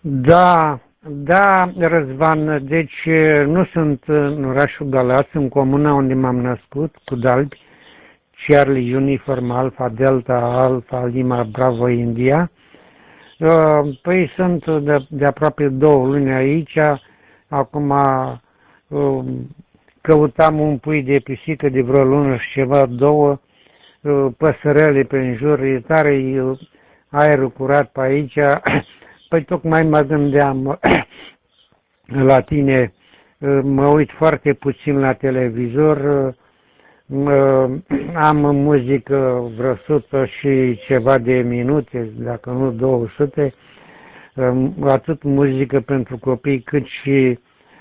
Da, da, Răzvan, deci nu sunt în orașul Galați, în comuna unde m-am născut, cu Dalbi, Charlie Uniform Alpha Delta Alpha Lima Bravo India. Păi sunt de aproape 2 luni aici, acum căutam un pui de pisică de vreo lună și ceva, 2, păsărele prin jur, e tare aerul curat pe aici. Păi tocmai mă gândeam la tine, mă uit foarte puțin la televizor, am muzică vreo 100 și ceva de minute, dacă nu 200, atât muzică pentru copii cât și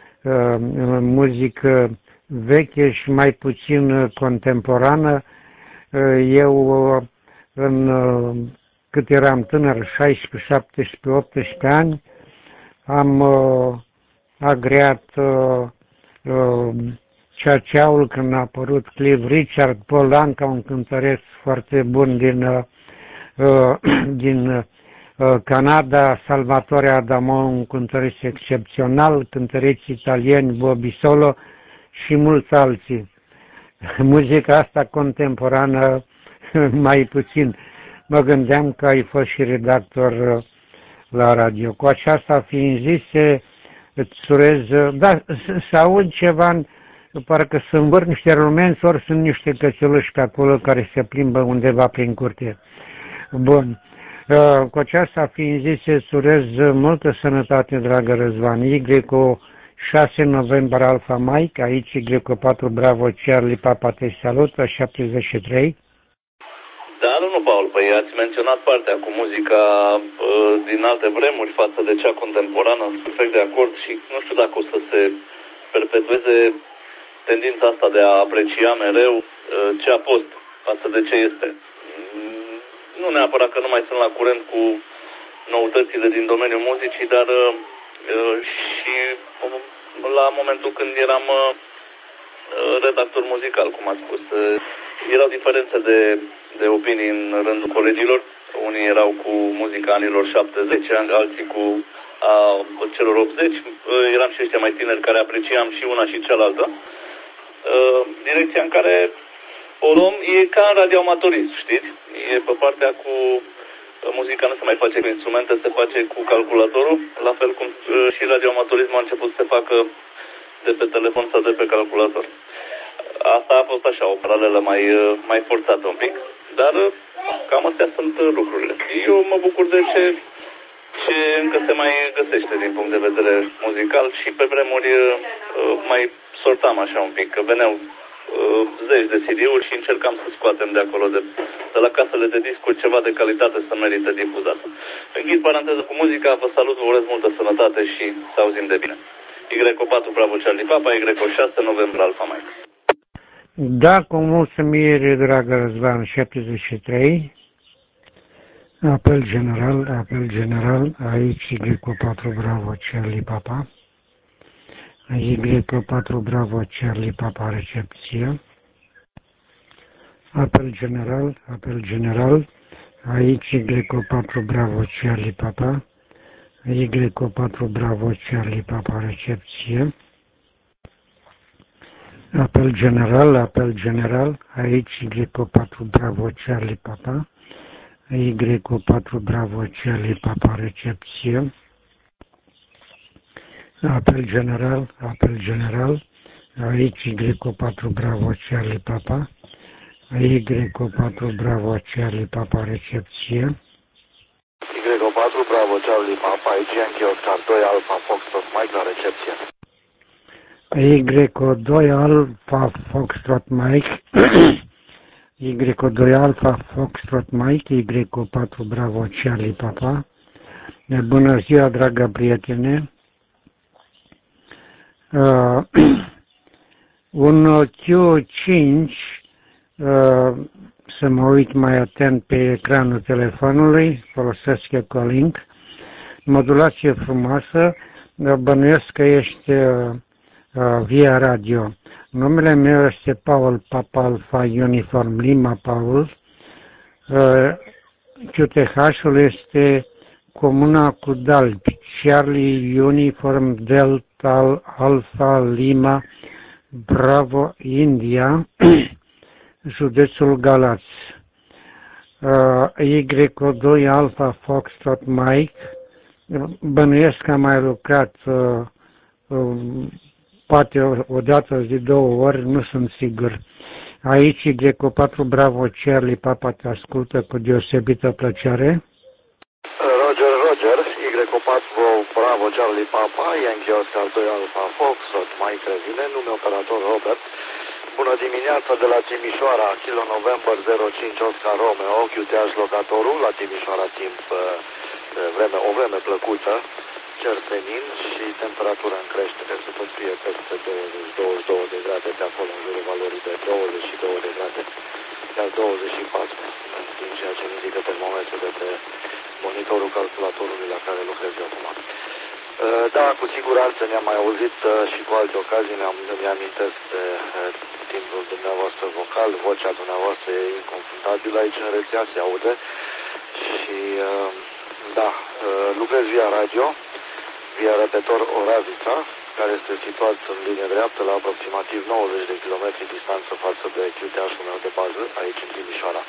muzică veche și mai puțin contemporană. Eu cât eram tânăr, 16, 17, 18 ani, am agreat Ceaceaul când a apărut Cliff Richard, Paul Anka, un cântăreț foarte bun din Canada, Salvatore Adamo, un cântăreț excepțional, cântăreți italieni, Bobby Solo și mulți alții. Muzica asta contemporană mai puțin. Mă gândeam că ai fost și redactor la radio. Cu aceasta fiind zise, îți urez, da, să aud ceva, parcă să învârt niște rumenți, ori sunt niște cățeluși pe acolo care se plimbă undeva prin curte. Bun. Cu aceasta fiind zise, îți urez multă sănătate, dragă Răzvan. Y cu 6 noiembrie Alfa Mike, aici Y cu 4 Bravo Charlie Papa te salută, 73. Da, domnul Paul, păi ați menționat partea cu muzica din alte vremuri față de cea contemporană, sunt perfect de acord și nu știu dacă o să se perpetueze tendința asta de a aprecia mereu ce a fost față de ce este. Nu neapărat că nu mai sunt la curent cu noutățile din domeniul muzicii, dar și la momentul când eram redactor muzical, cum a spus, erau diferențe de opinii în rândul colegilor. Unii erau cu muzica anilor 70, alții cu celor 80. Eram și ăștia mai tineri care apreciam și una și cealaltă. Direcția în care o luăm e ca în radioamatorism, știți? E pe partea cu muzica nu se mai face cu instrumente, se face cu calculatorul, la fel cum și radioamatorismul a început să se facă de pe telefon sau de pe calculator. Asta a fost așa, o paralelă mai forțată un pic, dar cam astea sunt lucrurile. Eu mă bucur de ce încă se mai găsește din punct de vedere muzical și pe vremuri mai sortam așa un pic, că veneau zeci de CD-uri și încercam să scoatem de acolo, de la casele de discuri, ceva de calitate să merită difuzat. Închid paranteză cu muzica, vă salut, vă urez multă sănătate și să auzim de bine. Y4 Bravo Charlie Papa, Y6 noiembrie Alfa Mike. Da, cu mulțumire, dragă Răzvan, 73. Apel general, aici Y4 Bravo Charlie Papa. Y4 Bravo Charlie Papa, recepție. Apel general, aici Y4 Bravo Charlie Papa. Y4 Bravo Charlie Papa, recepție. Apel general, aici Y4 Bravo Charlie Papa. Y4 Bravo Charlie Papa, recepție. Apel general, aici Y4 Bravo Charlie Papa. Y4 Bravo Charlie Papa, recepție. Y4 Bravo Charlie Papa, aici Yankee Oscar 2 Alpha Foxtrot Mike la recepție. Y2 Alpha Foxtrot Mike. Y2 Alpha Foxtrot Mike, Y4 Bravo Charlie Papa. Bună ziua, dragă prietene. Un Q5, să mă uit mai atent pe ecranul telefonului, folosesc Echolink, modulație frumoasă, bănuiesc că ești via radio. Numele meu este Paul Papa Alpha Uniform Lima Paul. QTH-ul este comuna cu Dalbi, Charlie Uniform Delta Alpha Lima Bravo India, județul Galați. Y2 Alpha Foxtrot Mike, bănuiesc că am mai lucrat poate o dată de 2 ori, nu sunt sigur. Aici Y4 Bravo Charlie Papa te ascultă cu deosebită plăcere. Roger, Y4 Bravo Charlie Papa, Yankee Oscar 2 Alpha Foxtrot Mike revine, nume operator Robert. Bună dimineața de la Timișoara, Kilo November 05 Oscar Romeo, QTH locatorul, la Timișoara timp o vreme plăcută, cer senin și temperatura în creștere, să tot fie peste 20-22 de grade pe acolo, în jurul valorii de 22 de grade, chiar 24, din ceea ce indică termometrul de pe monitorul calculatorului la care lucrez eu acum. Da, cu siguranță ne-am mai auzit și cu alte ocazii, mi-amintesc de timbrul dumneavoastră vocal, vocea dumneavoastră e inconfundabilă, aici în rețea se aude și da, lucrez via radio, via repetor Oravița, care este situat în linie dreaptă la aproximativ 90 de km distanță față de QTH-ul meu de bază, aici în Timișoara.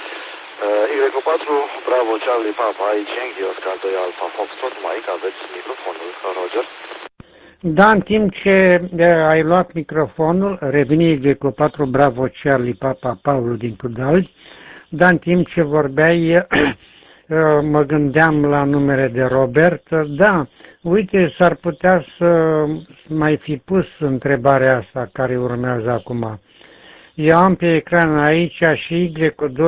Y4 Bravo Charlie Papa, aici Yankee Oscar 2 Alpha Foxtrot Mike, aveți microfonul, Roger. Da, în timp ce ai luat microfonul, revine Y4 Bravo Charlie Papa Paul din Tudalgi, dar în timp ce vorbeai, mă gândeam la numele de Robert. Da, uite, s-ar putea să mai fi pus întrebarea asta care urmează acum. Eu am pe ecran aici și Y2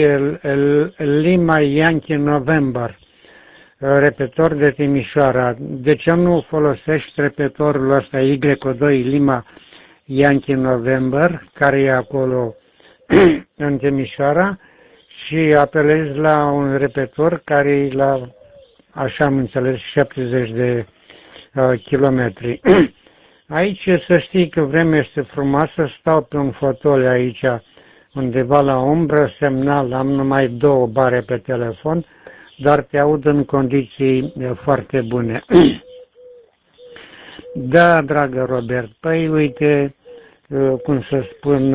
Lima Yankee November, repetor de Timișoara. De ce nu folosești repetorul ăsta Y2 Lima Yankee November, care e acolo în Timișoara, și apelezi la un repetor care e la, așa am înțeles, 70 de kilometri. Aici să știi că vremea este frumoasă, stau pe un fotoliu aici, undeva la umbră, semnal, am numai 2 bare pe telefon, dar te aud în condiții foarte bune. Da, dragă Robert, păi uite, cum să spun,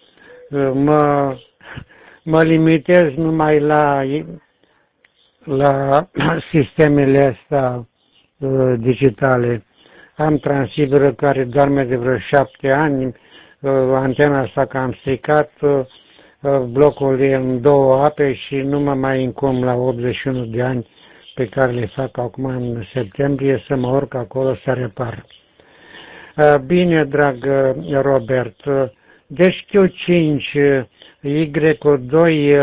mă limitez numai la sistemele astea digitale. Am transceiveră care doarme de vreo 7 ani, antena asta că am stricat, blocul e în 2 ape și nu mă mai încom la 81 de ani pe care le fac acum în septembrie să mă urc acolo să repar. Bine, dragă Robert, deci Q5, Y2,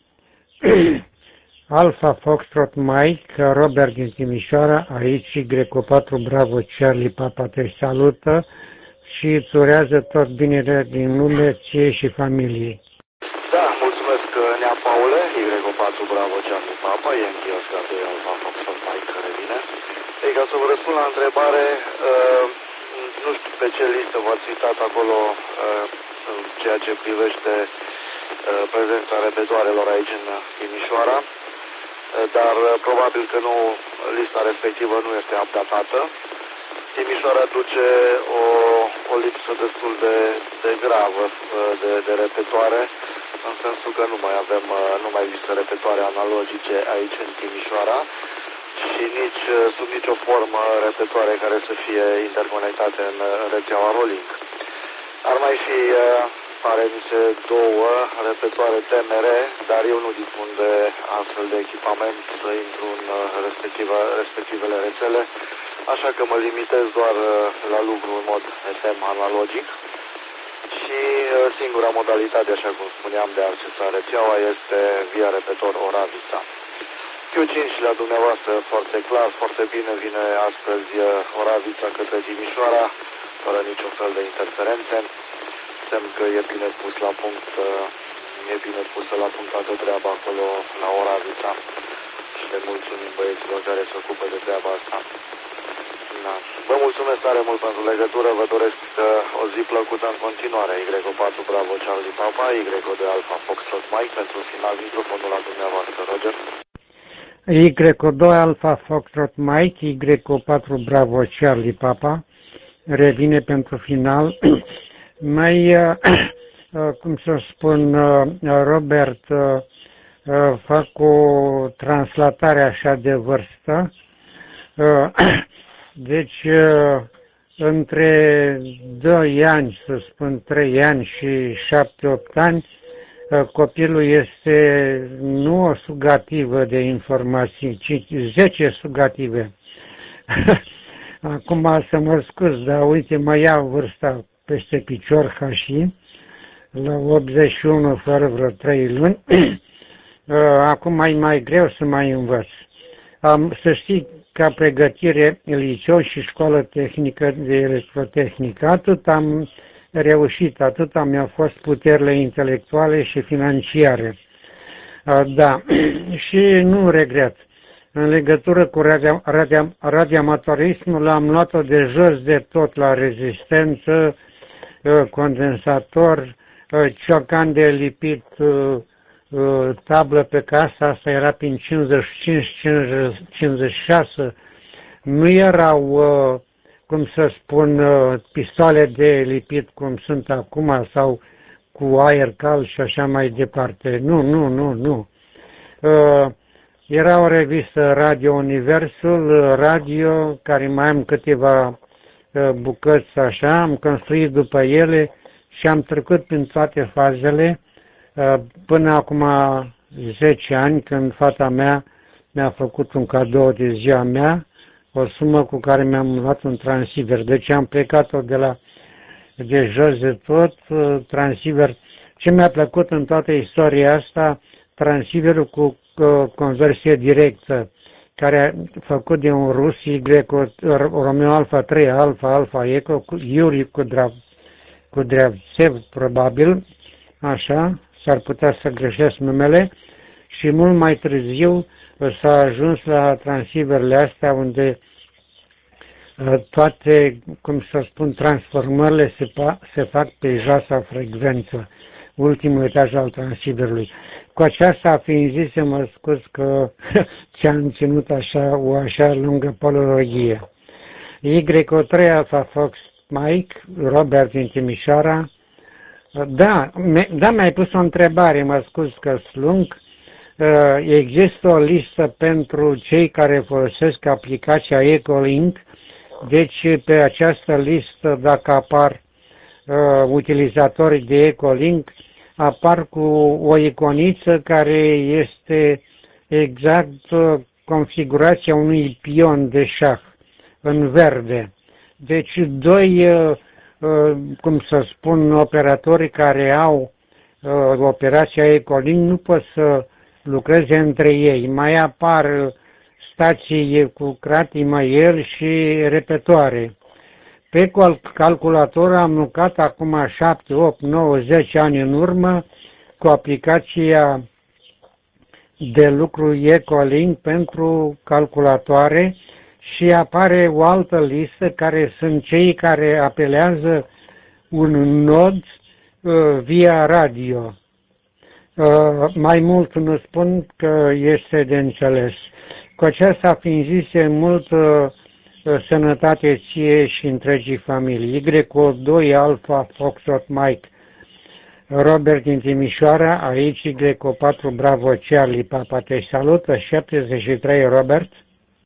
Alpha Foxtrot Mike, Robert din Timișoara, aici Y4 Bravo Charlie Papa te salută și îți urează tot binele din lume, ție și familiei. Da, mulțumesc, Nea Paule, Y4 Bravo Charlie Papa, Yankee Oscar 2 Alpha Foxtrot Mike revine. Ei, ca să vă răspund la întrebare, nu știu pe ce listă v-ați uitat acolo în ceea ce privește prezența repetoarelor aici în Timișoara, dar probabil că nu, lista respectivă nu este updatată. Timișoara duce o lipsă destul de gravă de repetoare, în sensul că nu mai există repetoare analogice aici în Timișoara și nici sub nicio formă repetoare care să fie interconectate în rețeaua Rolling. Ar mai fi, pare mi se, 2 repetoare TMR, dar eu nu dispun de astfel de echipament să intru în respectivele rețele, așa că mă limitez doar la lucru în mod FM analogic și singura modalitate, așa cum spuneam, de a accesa rețeaua este via repetor Oravița. Q5 la dumneavoastră foarte clar, foarte bine, vine astăzi Oravița către Timișoara, fără niciun fel de interferențe. Semn că e bine pus la punct, e bine pusă la punct toată treaba acolo la Oravița și le mulțumim băieților care se ocupă de treaba asta. Da. Vă mulțumesc tare mult pentru legătură, vă doresc o zi plăcută în continuare. Y4 Bravo Charlie Papa, Y2 Alpha Foxtrot Mike, pentru final microfonul la dumneavoastră, Roger. Y2 Alpha Foxtrot Mike, Y4 Bravo Charlie Papa, revine pentru final. Mai, cum să spun, Robert, fac o translatare așa de vârstă. Deci, între 2 ani, să spun 3 ani și 7-8 ani, copilul este nu o sugativă de informații, ci 10 sugative. Acum să mă scuz, dar uite, mă iau vârsta peste picior ca și la 81 fără vreo 3 luni. Acum e mai greu să mai învăț. Să știi, ca pregătire liceu și școală tehnică de electrotehnică, atât am reușit, atât mi-au fost puterile intelectuale și financiare. Da, și nu regret. În legătură cu radioamatorismul am luat-o de jos de tot, la rezistență, condensator, ciocan de lipit, tablă pe casă, asta era prin 55-56, nu erau, cum să spun, pistoale de lipit cum sunt acum sau cu aer cald și așa mai departe. Nu. Era o revistă Radio Universul, radio, care mai am câteva bucăți așa, am construit după ele și am trecut prin toate fazele până acum 10 ani, când fata mea mi-a făcut un cadou de ziua mea, o sumă cu care mi-am luat un transceiver. Deci am plecat-o de jos de tot, transceiver. Ce mi-a plăcut în toată istoria asta, transceiverul cu conversie directă, care a făcut de un rus, Romeo Alfa 3, Alfa Eco, Yuri Kudryavtsev, probabil, așa, s-ar putea să greșesc numele, și mult mai târziu s-a ajuns la transceiverele astea unde toate, cum să spun, transformările se fac pe joasa frecvență, ultimul etaj al transceiverului. Cu aceasta fiind zis, mă scuz că ți-am ținut o așa lungă polologie. Y3 Alpha Fox Mike, Robert din Timișoara. Da, mi-ai pus o întrebare, mă scuz că slung. Există o listă pentru cei care folosesc aplicația Ecolink, deci pe această listă, dacă apar utilizatorii de Ecolink, apar cu o iconiță care este exact configurația unui pion de șah în verde. Deci doi, cum să spun, operatori care au operația Ecolink nu pot să lucreze între ei. Mai apar stații cu cratimăieri și repetoare. Pe calculator am lucrat acum 7, 8, 9, 10 ani în urmă cu aplicația de lucru Ecolink pentru calculatoare și apare o altă listă care sunt cei care apelează un nod via radio. Mai mult nu spun că este de înțeles. Cu aceasta fiind zise, mult sănătate ție și întregii familii. Y2 Alpha Foxtrot Mike, Robert din Timișoara, aici Y4 Bravo Charlie Papa te salută, 73 Robert.